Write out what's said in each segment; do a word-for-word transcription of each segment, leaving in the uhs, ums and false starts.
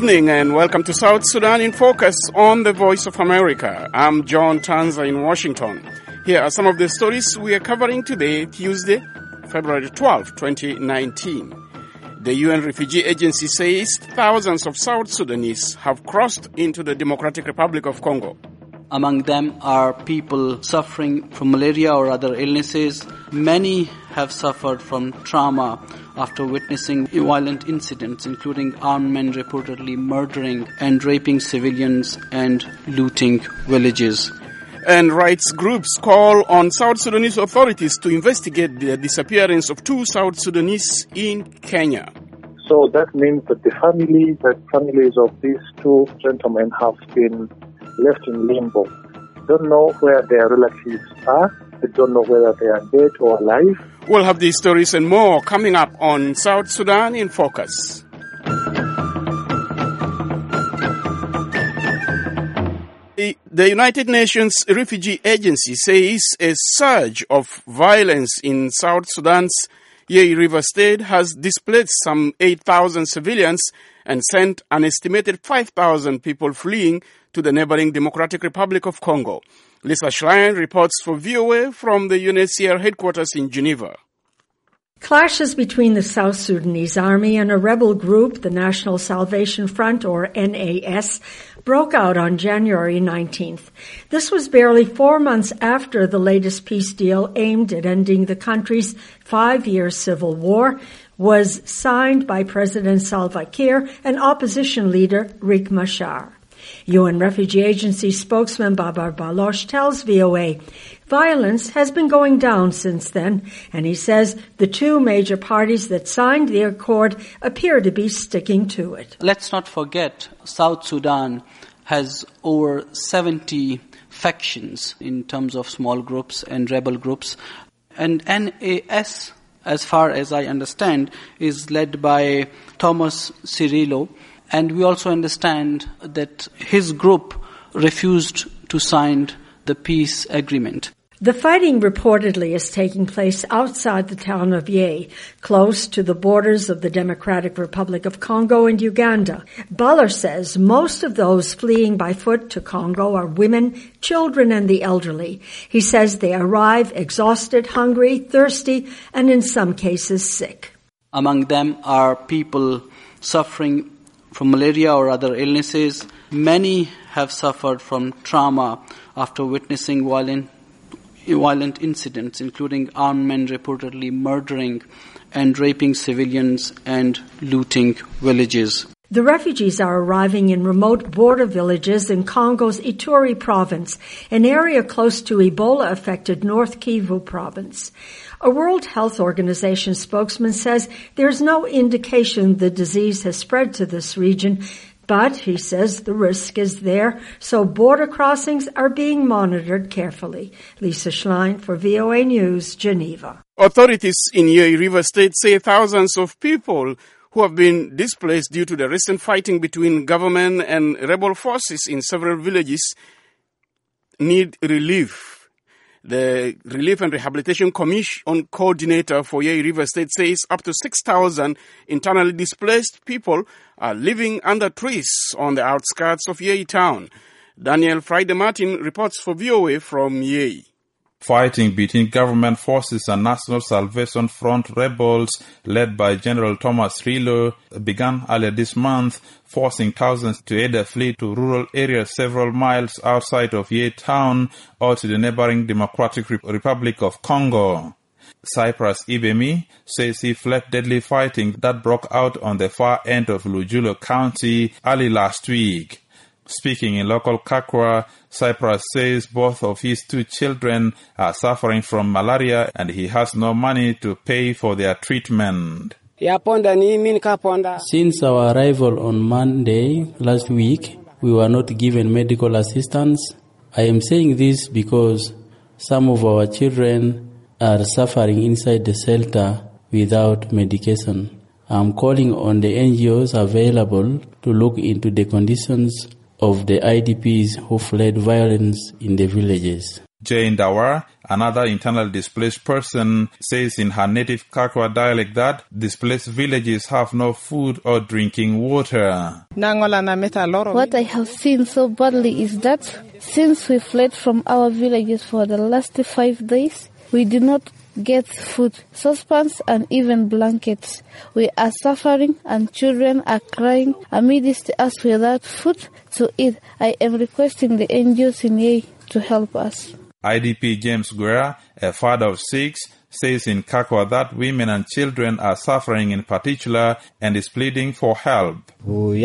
evening and welcome to South Sudan in Focus on the Voice of America. I'm John Tanza in Washington. Here are some of the stories we are covering today, Tuesday, February twelfth, twenty nineteen. The U N Refugee Agency says thousands of South Sudanese have crossed into the Democratic Republic of Congo. Among them are people suffering from malaria or other illnesses. Many have suffered from trauma after witnessing violent incidents, including armed men reportedly murdering and raping civilians and looting villages. And rights groups call on South Sudanese authorities to investigate the disappearance of two South Sudanese in Kenya. So that means that the family, the families of these two gentlemen have been left in limbo. Don't know where their relatives are. They don't know whether they are dead or alive. We'll have these stories and more coming up on South Sudan in Focus. The United Nations Refugee Agency says a surge of violence in South Sudan's Yei River State has displaced some eight thousand civilians and sent an estimated five thousand people fleeing to the neighboring Democratic Republic of Congo. Lisa Schlein reports for V O A from the U N H C R headquarters in Geneva. Clashes between the South Sudanese Army and a rebel group, the National Salvation Front, or N A S, broke out on January nineteenth. This was barely four months after the latest peace deal aimed at ending the country's five-year civil war was signed by President Salva Kiir and opposition leader Riek Machar. U N Refugee Agency spokesman Babar Baloch tells V O A violence has been going down since then, and he says the two major parties that signed the accord appear to be sticking to it. Let's not forget, South Sudan has over seventy factions in terms of small groups and rebel groups, and N A S, as far as I understand, is led by Thomas Cirillo. And we also understand that his group refused to sign the peace agreement. The fighting reportedly is taking place outside the town of Yei, close to the borders of the Democratic Republic of Congo and Uganda. Baloch says most of those fleeing by foot to Congo are women, children, and the elderly. He says they arrive exhausted, hungry, thirsty, and in some cases sick. Among them are people suffering from malaria or other illnesses. Many have suffered from trauma after witnessing violent, violent incidents, including armed men reportedly murdering and raping civilians and looting villages. The refugees are arriving in remote border villages in Congo's Ituri province, an area close to Ebola-affected North Kivu province. A World Health Organization spokesman says there's no indication the disease has spread to this region, but he says the risk is there, so border crossings are being monitored carefully. Lisa Schlein for V O A News, Geneva. Authorities in Yei River State say thousands of people who have been displaced due to the recent fighting between government and rebel forces in several villages need relief. The Relief and Rehabilitation Commission coordinator for Yei River State says up to six thousand internally displaced people are living under trees on the outskirts of Yei town. Daniel Friday Martin reports for V O A from Yei. Fighting between government forces and National Salvation Front rebels led by General Thomas Cirillo began earlier this month, forcing thousands to either flee to rural areas several miles outside of Yei town or to the neighboring Democratic Republic of Congo. Cyprus Ibemi says he fled deadly fighting that broke out on the far end of Lujulo County early last week. Speaking in local Kakwa, Cyprus says both of his two children are suffering from malaria and he has no money to pay for their treatment. Since our arrival on Monday last week, we were not given medical assistance. I am saying this because some of our children are suffering inside the shelter without medication. I'm calling on the N G Os available to look into the conditions of the I D Ps who fled violence in the villages. Jane Dawar, another internally displaced person, says in her native Kakwa dialect that displaced villages have no food or drinking water. What I have seen so badly is that since we fled from our villages for the last five days, we did not get food, saucepans and even blankets. We are suffering and children are crying amidst us without food to eat. I am requesting the N G Os in Yei to help us. I D P James Guerra, a father of six, says in Kakwa that women and children are suffering in particular and is pleading for help. We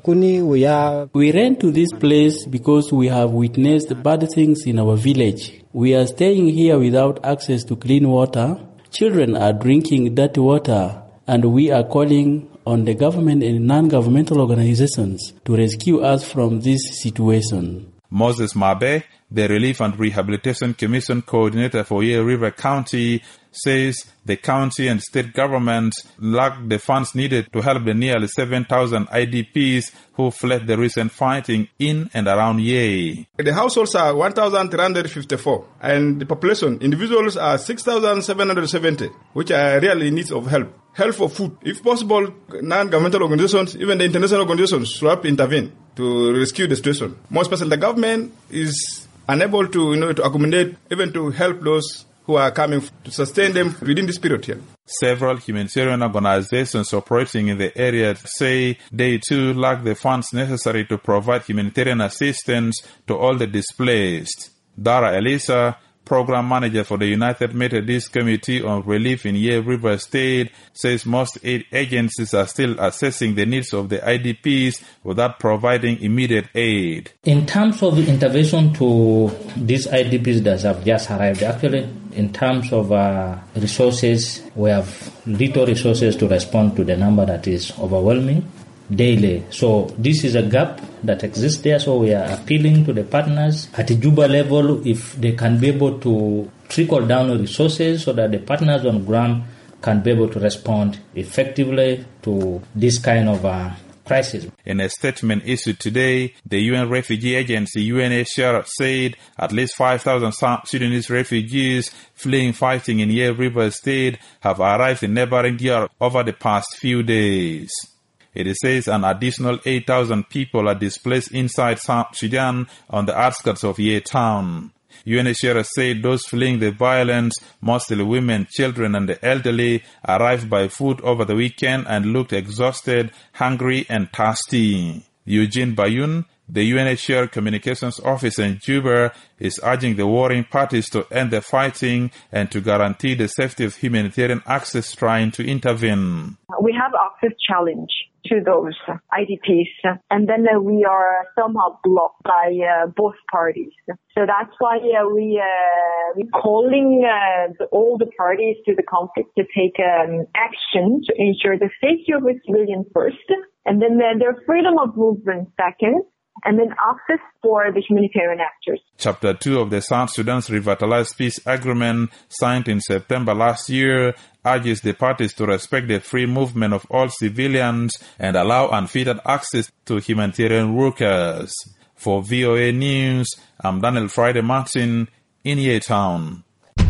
ran to this place because we have witnessed bad things in our village. We are staying here without access to clean water. Children are drinking dirty water, and we are calling on the government and non-governmental organizations to rescue us from this situation. Moses Mabe, the Relief and Rehabilitation Commission coordinator for Yei River County, says the county and state governments lack the funds needed to help the nearly seven thousand I D Ps who fled the recent fighting in and around Yei. The households are one thousand three hundred fifty-four and the population, individuals are six thousand seven hundred seventy, which are really in need of help. Help for food. If possible, non-governmental organizations, even the international organizations, should have intervened to rescue the situation. More especially, the government is unable to, you know, to accommodate, even to help those who are coming to sustain them within this period here. Several humanitarian organizations operating in the area say they too lack the funds necessary to provide humanitarian assistance to all the displaced. Dara Elisa, program manager for the United Methodist Committee on Relief in Yei River State, says most aid agencies are still assessing the needs of the I D Ps without providing immediate aid. In terms of the intervention to these I D Ps that have just arrived, actually, in terms of uh, resources, we have little resources to respond to the number that is overwhelming daily. So this is a gap that exists there. So we are appealing to the partners at the Juba level if they can be able to trickle down resources so that the partners on ground can be able to respond effectively to this kind of uh, crisis. In a statement issued today, the U N Refugee Agency U N H C R said at least five thousand South Sudanese refugees fleeing fighting in Yei River State have arrived in neighboring D R over the past few days. It says an additional eight thousand people are displaced inside South Sudan on the outskirts of Yei town. U N H C R said those fleeing the violence, mostly women, children and the elderly, arrived by foot over the weekend and looked exhausted, hungry and thirsty. Eugene Bayun, the U N H C R Communications Officer in Juba, is urging the warring parties to end the fighting and to guarantee the safety of humanitarian access trying to intervene. We have access challenge to those I D Ps, and then uh, we are somehow blocked by uh, both parties. So that's why uh, we uh, we're calling uh, the, all the parties to the conflict to take um, action to ensure the safety of its civilians first, and then uh, their freedom of movement second, and then access for the humanitarian actors. Chapter two of the South Sudan's Revitalized Peace Agreement, signed in September last year, urges the parties to respect the free movement of all civilians and allow unfettered access to humanitarian workers. For V O A News, I'm Daniel Friday Martin in Yei Town.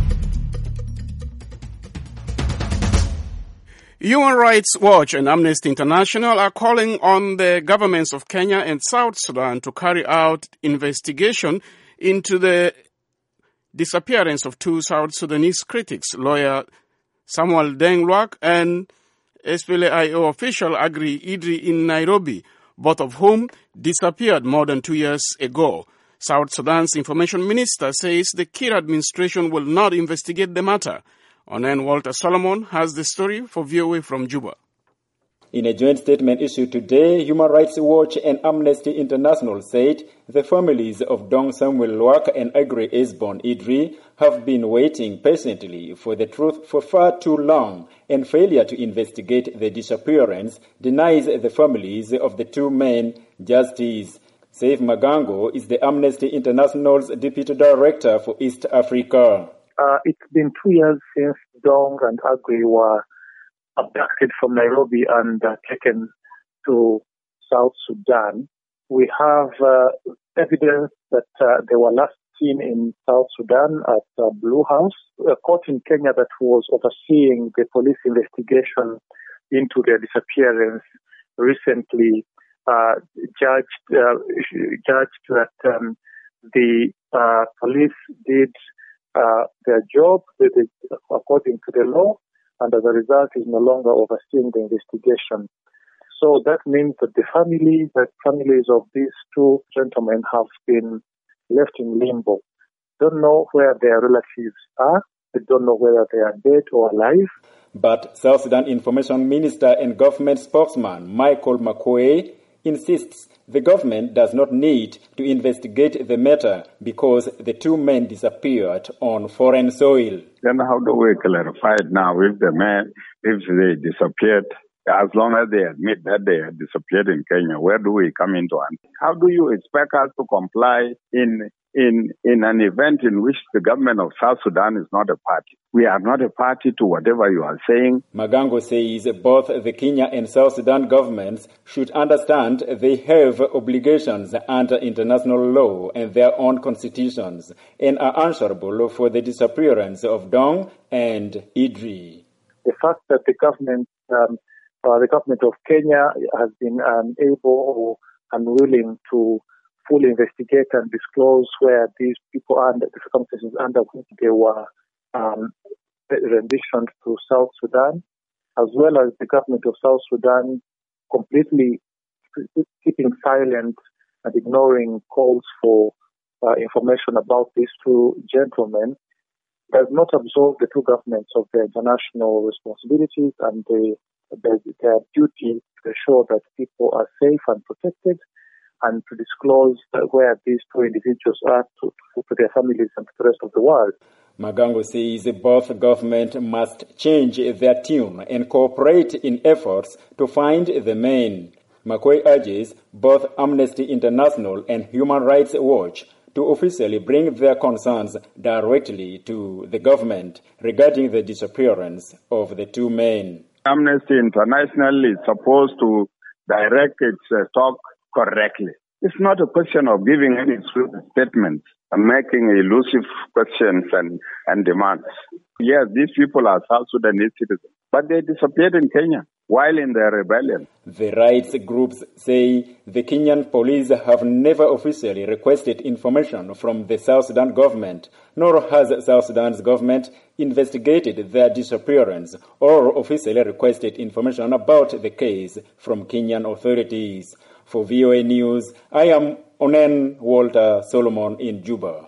Human Rights Watch and Amnesty International are calling on the governments of Kenya and South Sudan to carry out investigation into the disappearance of two South Sudanese critics, lawyer Samuel Deng Luak and S P L A I O official Agri Idri in Nairobi, both of whom disappeared more than two years ago. South Sudan's information minister says the Kiir administration will not investigate the matter. Onen Walter Solomon has the story for V O A from Juba. In a joint statement issued today, Human Rights Watch and Amnesty International said the families of Dong Samuel Luak and Agri Esbon Idri have been waiting patiently for the truth for far too long, and failure to investigate the disappearance denies the families of the two men justice. Saif Magango is the Amnesty International's Deputy Director for East Africa. Uh, it's been two years since Dong and Agri were abducted from Nairobi and uh, taken to South Sudan. We have uh, evidence that uh, they were last seen in South Sudan at uh, Blue House, a court in Kenya that was overseeing the police investigation into their disappearance recently uh, judged uh, judged that um, the uh, police did uh, their job according to the law, and as a result is no longer overseeing the investigation. So that means that the family, that families of these two gentlemen have been left in limbo. Don't know where their relatives are. They don't know whether they are dead or alive. But South Sudan Information Minister and government spokesman Michael Makuei insists the government does not need to investigate the matter because the two men disappeared on foreign soil. Then how do we clarify it now if the men, if they disappeared? As long as they admit that they had disappeared in Kenya, where do we come into it? How do you expect us to comply in in in an event in which the government of South Sudan is not a party? We are not a party to whatever you are saying. Magango says both the Kenya and South Sudan governments should understand they have obligations under international law and their own constitutions and are answerable for the disappearance of Dong and Idri. The fact that the government um, Uh, the government of Kenya has been unable or unwilling to fully investigate and disclose where these people are and the circumstances under which they were um, renditioned to South Sudan, as well as the government of South Sudan completely keeping silent and ignoring calls for uh, information about these two gentlemen, does not absolve the two governments of their international responsibilities and the their duty to ensure that people are safe and protected and to disclose where these two individuals are to, to their families and to the rest of the world. Magango says both governments must change their tune and cooperate in efforts to find the men. Makuei urges both Amnesty International and Human Rights Watch to officially bring their concerns directly to the government regarding the disappearance of the two men. Amnesty International is supposed to direct its uh, talk correctly. It's not a question of giving any statements and making elusive questions and, and demands. Yes, these people are South Sudanese citizens, but they disappeared in Kenya while in their rebellion. The rights groups say the Kenyan police have never officially requested information from the South Sudan government, nor has South Sudan's government investigated their disappearance or officially requested information about the case from Kenyan authorities. For V O A News, I am Onen Walter Solomon in Juba.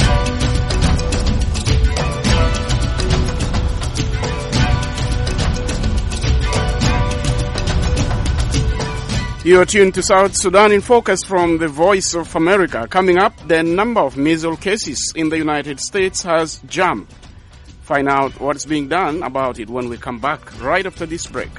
You're tuned to South Sudan in Focus from the Voice of America. Coming up, the number of measles cases in the United States has jumped. Find out what's being done about it when we come back right after this break.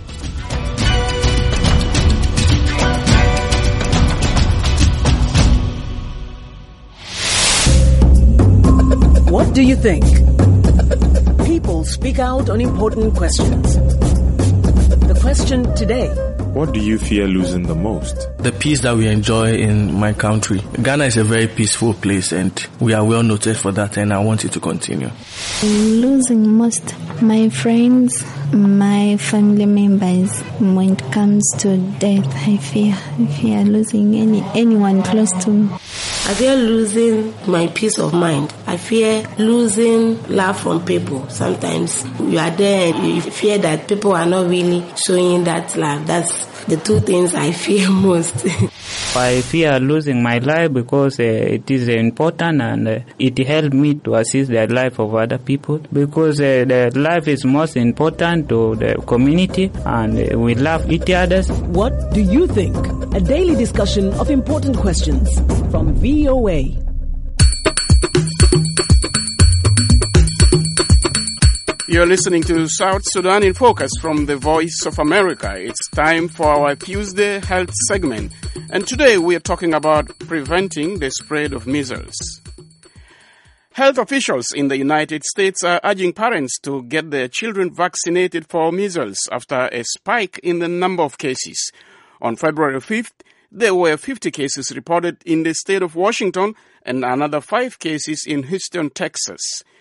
What do you think? People speak out on important questions. The question today: what do you fear losing the most? The peace that we enjoy in my country. Ghana is a very peaceful place and we are well noted for that, and I want it to continue. Losing most my friends, my family members. When it comes to death, I fear, I fear losing any anyone close to me. I fear losing my peace of mind. I fear losing love from people. Sometimes you are there and you fear that people are not really showing that love. That's the two things I fear most. I fear losing my life because uh, it is important and uh, it helps me to assist the life of other people, because uh, the life is most important to the community and uh, we love each other. What do you think? A daily discussion of important questions from V O A. You're listening to South Sudan in Focus from the Voice of America. It's time for our Tuesday Health segment. And today we are talking about preventing the spread of measles. Health officials in the United States are urging parents to get their children vaccinated for measles after a spike in the number of cases. On February fifth, there were fifty cases reported in the state of Washington and another five cases in Houston, Texas.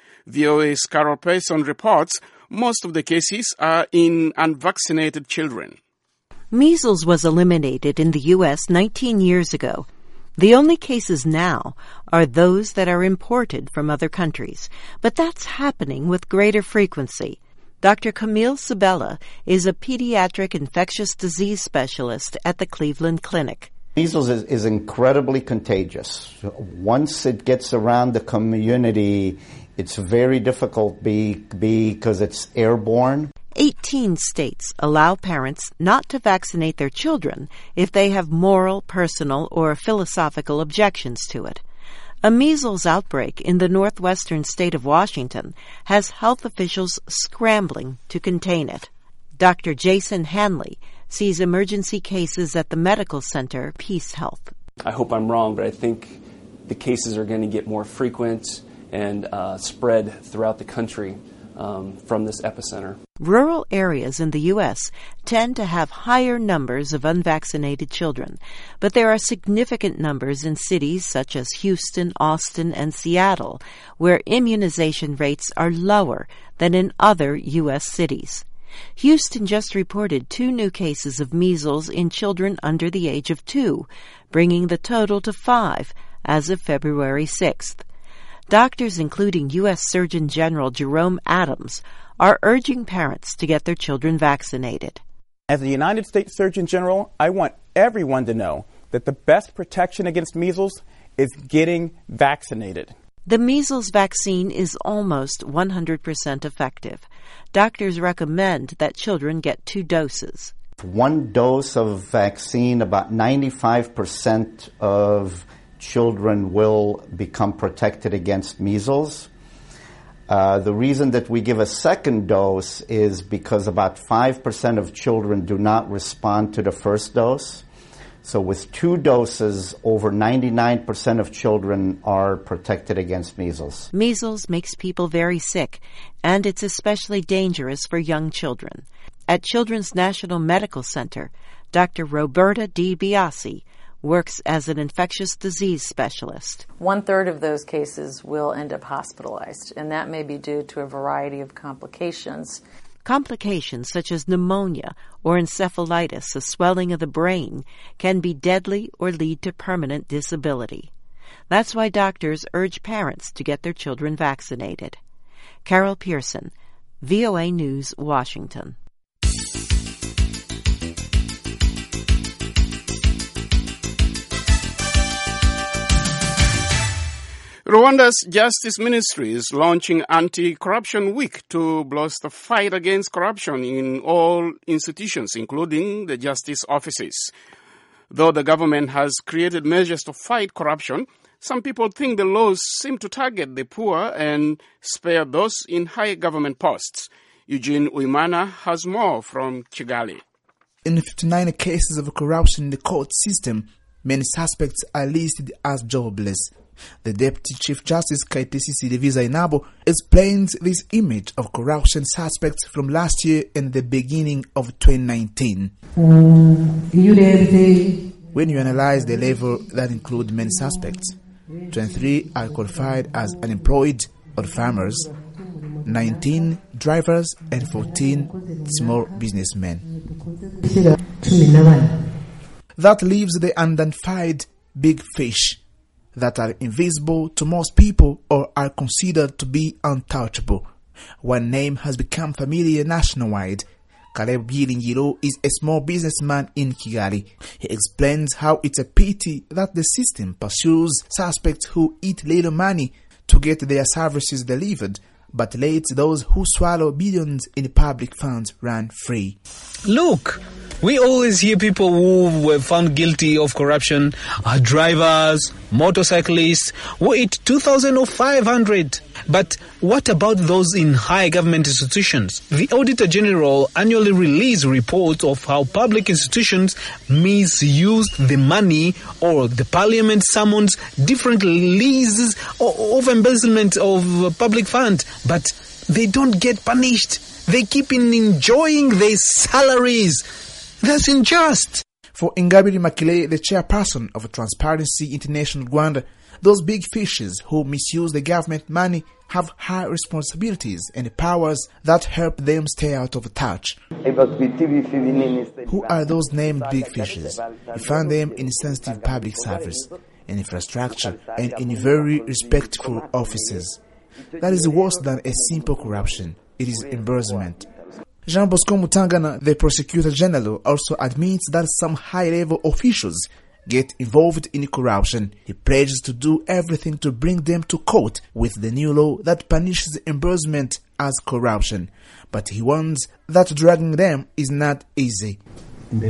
V O A's Carol Pearson reports most of the cases are in unvaccinated children. Measles was eliminated in the U S nineteen years ago. The only cases now are those that are imported from other countries, but that's happening with greater frequency. Doctor Camille Sabella is a pediatric infectious disease specialist at the Cleveland Clinic. Measles is, is incredibly contagious. Once it gets around the community, it's very difficult be, because it's airborne. eighteen states allow parents not to vaccinate their children if they have moral, personal, or philosophical objections to it. A measles outbreak in the northwestern state of Washington has health officials scrambling to contain it. Doctor Jason Hanley sees emergency cases at the medical center Peace Health. I hope I'm wrong, but I think the cases are going to get more frequent and uh, spread throughout the country um, from this epicenter. Rural areas in the U S tend to have higher numbers of unvaccinated children, but there are significant numbers in cities such as Houston, Austin, and Seattle, where immunization rates are lower than in other U S cities. Houston just reported two new cases of measles in children under the age of two, bringing the total to five as of February sixth. Doctors, including U S Surgeon General Jerome Adams, are urging parents to get their children vaccinated. As the United States Surgeon General, I want everyone to know that the best protection against measles is getting vaccinated. The measles vaccine is almost one hundred percent effective. Doctors recommend that children get two doses. One dose of vaccine, about ninety-five percent of children will become protected against measles. Uh, the reason that we give a second dose is because about five percent of children do not respond to the first dose. So with two doses, over ninety-nine percent of children are protected against measles. Measles makes people very sick, and it's especially dangerous for young children. At Children's National Medical Center, Doctor Roberta DiBiase works as an infectious disease specialist. One-third of those cases will end up hospitalized, and that may be due to a variety of complications. Complications such as pneumonia or encephalitis, a swelling of the brain, can be deadly or lead to permanent disability. That's why doctors urge parents to get their children vaccinated. Carol Pearson, V O A News, Washington. Rwanda's Justice Ministry is launching Anti-Corruption Week to blast the fight against corruption in all institutions, including the justice offices. Though the government has created measures to fight corruption, some people think the laws seem to target the poor and spare those in high government posts. Eugene Uimana has more from Kigali. In fifty-nine cases of corruption in the court system, many suspects are listed as jobless. The Deputy Chief Justice Kayitesi Sylvie Inabo explains this image of corruption suspects from last year and the beginning of twenty nineteen. When you analyze the level that include many suspects, twenty-three are qualified as unemployed or farmers, nineteen drivers, and fourteen small businessmen. That leaves the unidentified big fish that are invisible to most people or are considered to be untouchable. One name has become familiar nationwide. Caleb Byiringiro is a small businessman in Kigali. He explains how it's a pity that the system pursues suspects who eat little money to get their services delivered, but lets those who swallow billions in public funds run free. Look! We always hear people who were found guilty of corruption are drivers, motorcyclists, who eat two thousand or five hundred. But what about those in high government institutions? The Auditor General annually releases reports of how public institutions misused the money, or the parliament summons different leases of embezzlement of public funds. But they don't get punished. They keep in enjoying their salaries. That's unjust. For Ingabire Makile, the chairperson of Transparency International Rwanda, Those big fishes who misuse the government money have high responsibilities and powers that help them stay out of touch. Who are those named big fishes? You find them in sensitive public service, in infrastructure, and in very respectful offices. That is worse than a simple corruption. It is embezzlement. Jean Bosco Mutangana, the Prosecutor General, also admits that some high-level officials get involved in corruption. He pledges to do everything to bring them to court with the new law that punishes embezzlement as corruption. But he warns that dragging them is not easy. We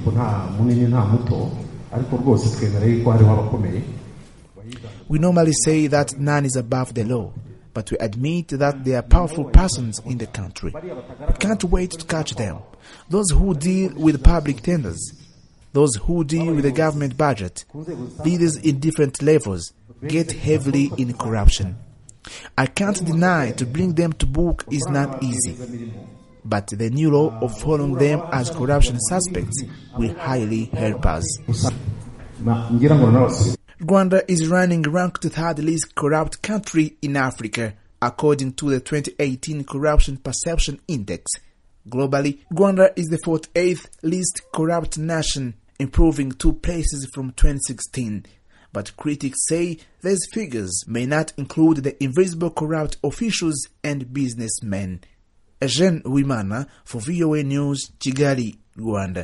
normally say that none is above the law, but we admit that there are powerful persons in the country. We can't wait to catch them. Those who deal with public tenders, those who deal with the government budget, leaders in different levels, get heavily in corruption. I can't deny to bring them to book is not easy, but the new law of following them as corruption suspects will highly help us. Rwanda is running ranked third least corrupt country in Africa, according to the twenty eighteen Corruption Perception Index. Globally, Rwanda is the forty-eighth least corrupt nation, improving two places from twenty sixteen. But critics say these figures may not include the invisible corrupt officials and businessmen. Eugene Wimana for V O A News, Kigali, Rwanda.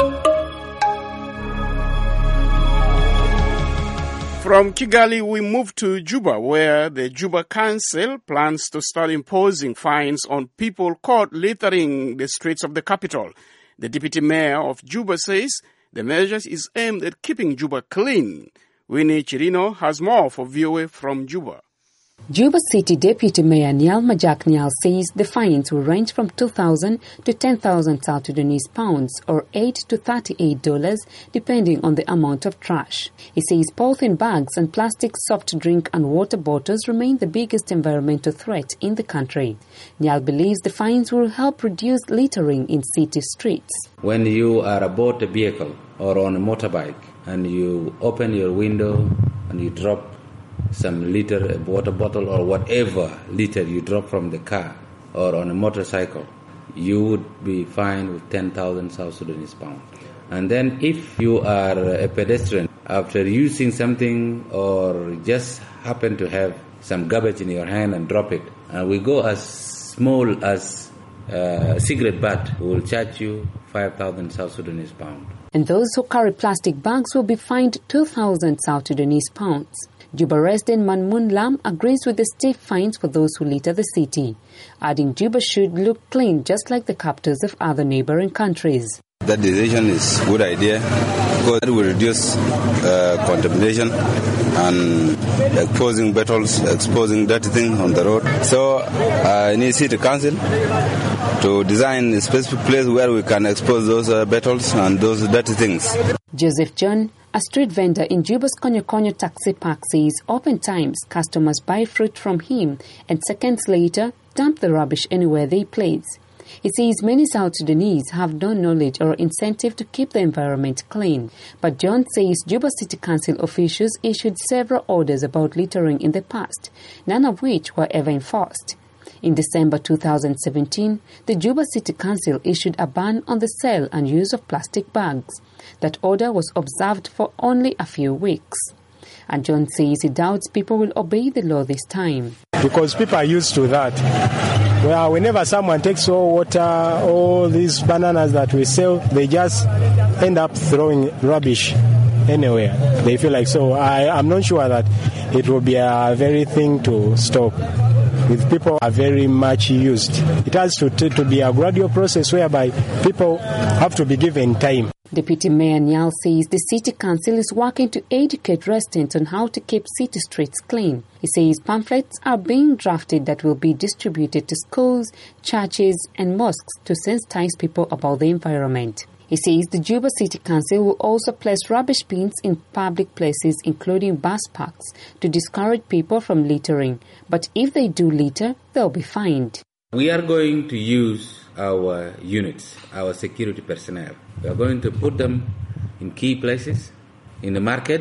From Kigali, we move to Juba, where the Juba Council plans to start imposing fines on people caught littering the streets of the capital. The deputy mayor of Juba says the measure is aimed at keeping Juba clean. Winnie Chirino has more for V O A from Juba. Juba City Deputy Mayor Nial Majak Nial says the fines will range from two thousand to ten thousand South Sudanese pounds or eight to thirty-eight dollars depending on the amount of trash. He says polythene bags and plastic soft drink and water bottles remain the biggest environmental threat in the country. Nial believes the fines will help reduce littering in city streets. When you are aboard a vehicle or on a motorbike and you open your window and you drop some litter, a water bottle or whatever litter you drop from the car or on a motorcycle, you would be fined with ten thousand South Sudanese pounds. And then if you are a pedestrian, after using something or just happen to have some garbage in your hand and drop it, and we go as small as a cigarette butt, we will charge you five thousand South Sudanese pounds. And those who carry plastic bags will be fined two thousand South Sudanese pounds. Juba resident Manmun Lam agrees with the stiff fines for those who litter the city, adding Juba should look clean just like the capitals of other neighboring countries. That decision is a good idea because it will reduce uh, contamination and exposing bottles, exposing dirty things on the road. So I uh, need City Council to design a specific place where we can expose those uh, bottles and those dirty things. Joseph John, a street vendor in Juba's Konyo Konyo taxi park, says oftentimes customers buy fruit from him and seconds later dump the rubbish anywhere they please. He says many South Sudanese have no knowledge or incentive to keep the environment clean. But John says Juba City Council officials issued several orders about littering in the past, none of which were ever enforced. In December two thousand seventeen, the Juba City Council issued a ban on the sale and use of plastic bags. That order was observed for only a few weeks. And John says he doubts people will obey the law this time. Because people are used to that. Well, whenever someone takes all water, all these bananas that we sell, they just end up throwing rubbish anywhere. They feel like so. I, I'm not sure that it will be a very thing to stop. With people are very much used. It has to, to, to be a gradual process whereby people have to be given time. Deputy Mayor Nial says the City Council is working to educate residents on how to keep city streets clean. He says pamphlets are being drafted that will be distributed to schools, churches and mosques to sensitize people about the environment. He says the Juba City Council will also place rubbish bins in public places, including bus parks, to discourage people from littering. But if they do litter, they'll be fined. We are going to use our units, our security personnel. We are going to put them in key places, in the market,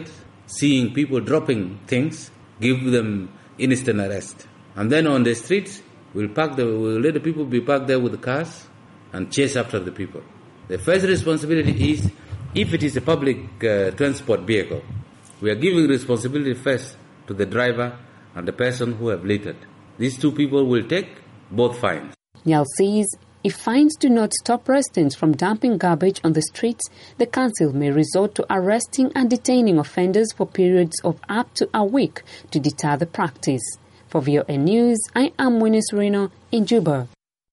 seeing people dropping things, give them instant arrest. And then on the streets, we'll park the, we'll let the people be parked there with the cars and chase after the people. The first responsibility is, if it is a public uh, transport vehicle, we are giving responsibility first to the driver and the person who have littered. These two people will take both fines. Nyal says if fines do not stop residents from dumping garbage on the streets, the council may resort to arresting and detaining offenders for periods of up to a week to deter the practice. For V O A News, I am Winnie Sereno in Juba.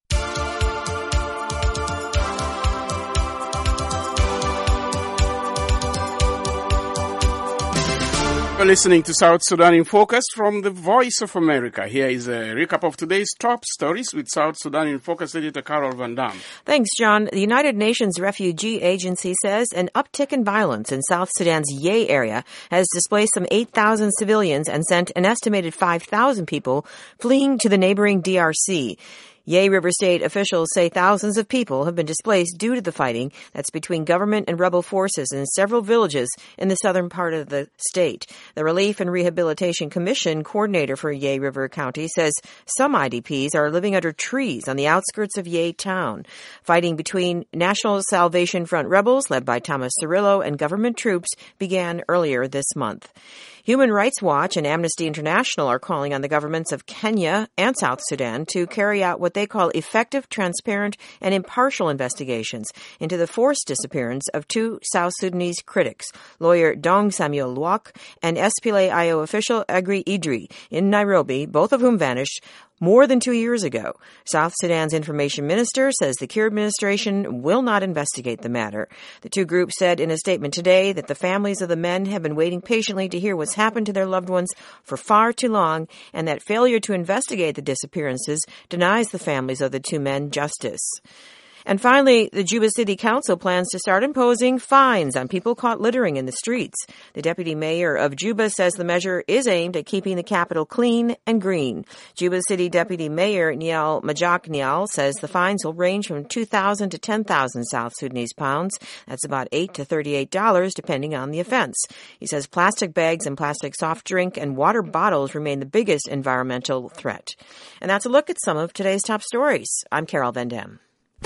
You're listening to South Sudan in Focus from the Voice of America. Here is a recap of today's top stories with South Sudan in Focus editor Carol Van Dam. Thanks, John. The United Nations Refugee Agency says an uptick in violence in South Sudan's Yei area has displaced some eight thousand civilians and sent an estimated five thousand people fleeing to the neighboring D R C. Yei River State officials say thousands of people have been displaced due to the fighting that's between government and rebel forces in several villages in the southern part of the state. The Relief and Rehabilitation Commission coordinator for Yei River County says some I D Ps are living under trees on the outskirts of Yei town. Fighting between National Salvation Front rebels led by Thomas Cirillo and government troops began earlier this month. Human Rights Watch and Amnesty International are calling on the governments of Kenya and South Sudan to carry out what they call effective, transparent, and impartial investigations into the forced disappearance of two South Sudanese critics, lawyer Dong Samuel Luok and S P L A I O official Agri Idri, in Nairobi, both of whom vanished more than two years ago. South Sudan's information minister says the Kiir administration will not investigate the matter. The two groups said in a statement today that the families of the men have been waiting patiently to hear what's happened to their loved ones for far too long, and that failure to investigate the disappearances denies the families of the two men justice. And finally, the Juba City Council plans to start imposing fines on people caught littering in the streets. The deputy mayor of Juba says the measure is aimed at keeping the capital clean and green. Juba City Deputy Mayor Nial Majak Nial says the fines will range from two thousand to ten thousand South Sudanese pounds. That's about eight to thirty-eight dollars, depending on the offense. He says plastic bags and plastic soft drink and water bottles remain the biggest environmental threat. And that's a look at some of today's top stories. I'm Carol Van Dam.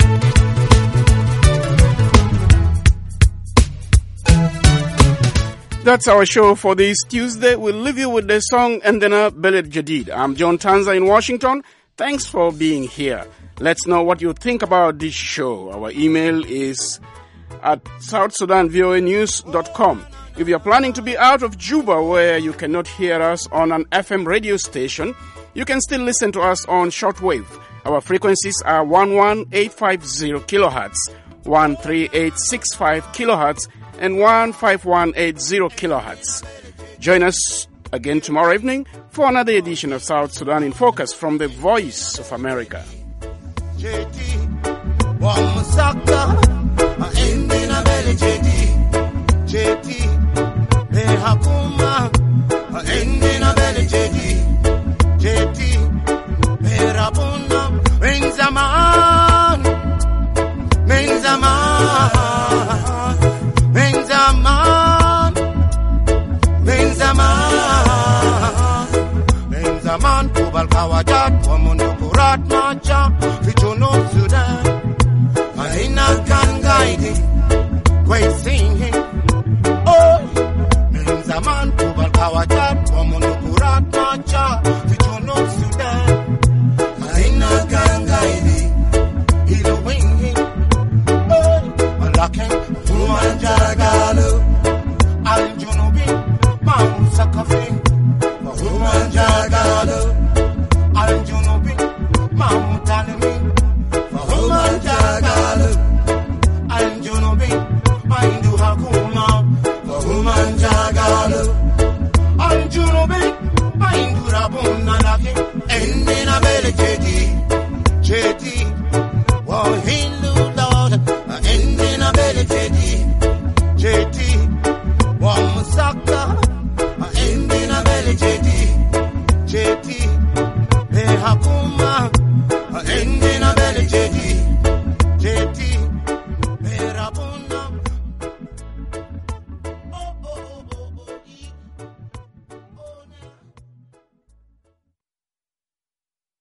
That's our show for this Tuesday. We'll leave you with the song Endena Beled Jadid. I'm John Tanza in Washington. Thanks for being here. Let's know what you think about this show. Our email is at south sudan voa news dot com. If you're planning to be out of Juba where you cannot hear us on an F M radio station, you can still listen to us on shortwave. Our frequencies are one one eight five zero kilohertz, one three eight six five kilohertz, and one five one eight zero kilohertz. Join us again tomorrow evening for another edition of South Sudan in Focus from the Voice of America. Kawajat wa mundu kurat macha Fichuno Sudan Mahina kan guide Kway singing